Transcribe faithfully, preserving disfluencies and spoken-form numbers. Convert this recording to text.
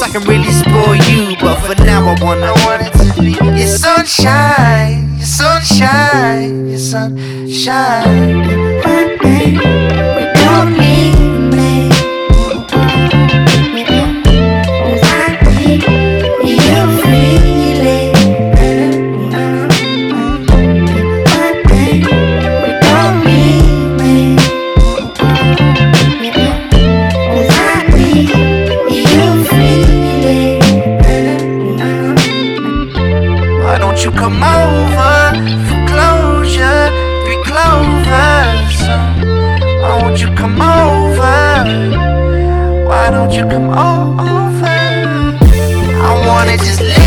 I can really spoil you, but for now I wanna I want it to be your sunshine, your sunshine, your sunshine. We don't need me. Without me, you freely. We don't need me. Without me, you freely. Why don't you come over for closure? Be clover. So why won't you come over? Why don't you come over? I wanna just live